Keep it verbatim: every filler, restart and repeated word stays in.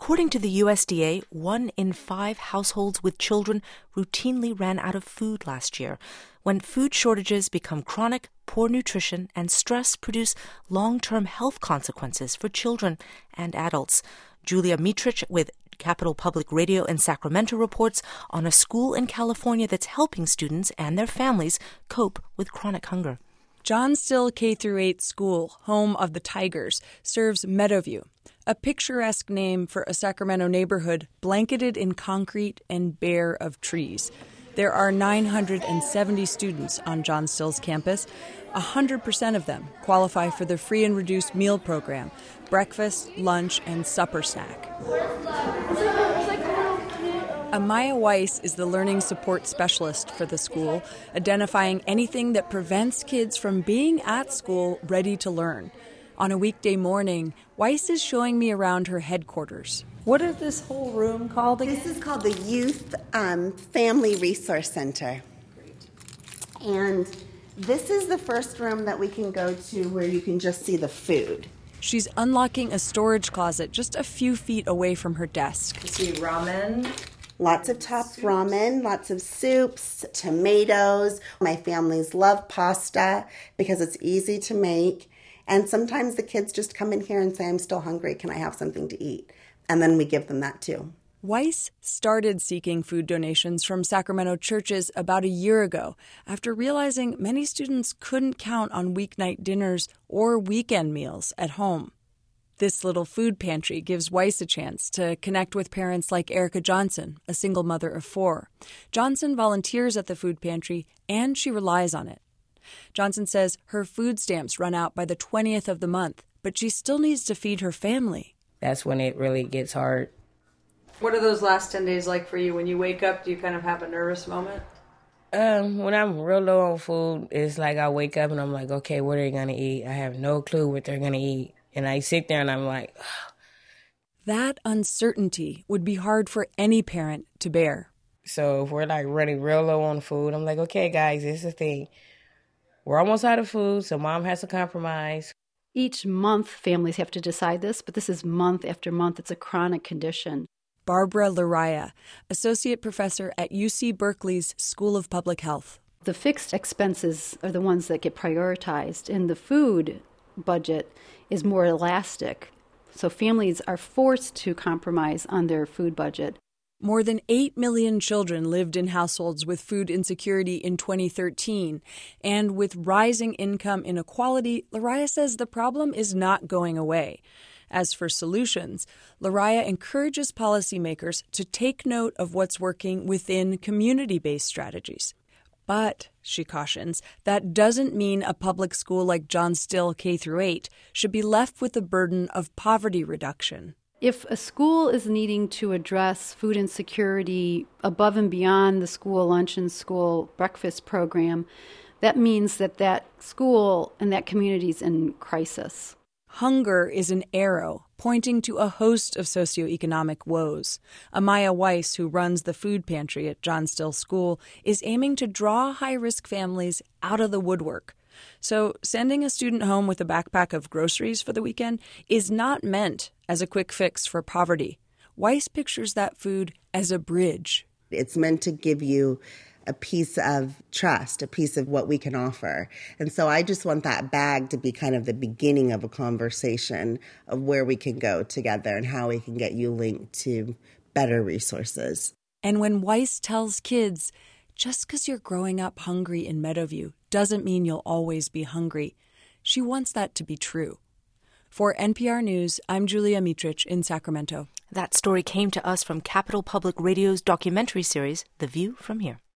According to the U S D A, one in five households with children routinely ran out of food last year. When food shortages become chronic, poor nutrition and stress produce long-term health consequences for children and adults. Julia Mitrich with Capital Public Radio in Sacramento reports on a school in California that's helping students and their families cope with chronic hunger. John Still K through eight School, home of the Tigers, serves Meadowview, a picturesque name for a Sacramento neighborhood blanketed in concrete and bare of trees. There are nine hundred seventy students on John Still's campus. one hundred percent of them qualify for the free and reduced meal program, breakfast, lunch, and supper snack. Amaya Weiss is the learning support specialist for the school, identifying anything that prevents kids from being at school ready to learn. On a weekday morning, Weiss is showing me around her headquarters. What is this whole room called again? This is called the Youth um, Family Resource Center. Great. And this is the first room that we can go to where you can just see the food. She's unlocking a storage closet just a few feet away from her desk. You see ramen. Lots of topped ramen, lots of soups, tomatoes. My families love pasta because it's easy to make. And sometimes the kids just come in here and say, I'm still hungry, can I have something to eat? And then we give them that too. Weiss started seeking food donations from Sacramento churches about a year ago after realizing many students couldn't count on weeknight dinners or weekend meals at home. This little food pantry gives Weiss a chance to connect with parents like Erica Johnson, a single mother of four. Johnson volunteers at the food pantry, and she relies on it. Johnson says her food stamps run out by the twentieth of the month, but she still needs to feed her family. That's when it really gets hard. What are those last ten days like for you? When you wake up, do you kind of have a nervous moment? Um, when I'm real low on food, it's like I wake up and I'm like, okay, what are they going to eat? I have no clue what they're going to eat. And I sit there and I'm like, ugh. That uncertainty would be hard for any parent to bear. So if we're like running real low on food, I'm like, okay, guys, this is the thing. We're almost out of food, so mom has to compromise. Each month, families have to decide this, but this is month after month. It's a chronic condition. Barbara Laraya, associate professor at U C Berkeley's School of Public Health. The fixed expenses are the ones that get prioritized, and the food budget is more elastic. So families are forced to compromise on their food budget. More than eight million children lived in households with food insecurity in twenty thirteen. And with rising income inequality, Laraya says the problem is not going away. As for solutions, Laraya encourages policymakers to take note of what's working within community-based strategies. But, she cautions, that doesn't mean a public school like John Still K through eight should be left with the burden of poverty reduction. If a school is needing to address food insecurity above and beyond the school lunch and school breakfast program, that means that that school and that community is in crisis. Hunger is an arrow pointing to a host of socioeconomic woes. Amaya Weiss, who runs the food pantry at John Still School, is aiming to draw high-risk families out of the woodwork. So sending a student home with a backpack of groceries for the weekend is not meant as a quick fix for poverty. Weiss pictures that food as a bridge. It's meant to give you a piece of trust, a piece of what we can offer. And so I just want that bag to be kind of the beginning of a conversation of where we can go together and how we can get you linked to better resources. And when Weiss tells kids, just because you're growing up hungry in Meadowview doesn't mean you'll always be hungry, she wants that to be true. For N P R News, I'm Julia Mitrich in Sacramento. That story came to us from Capital Public Radio's documentary series, The View from Here.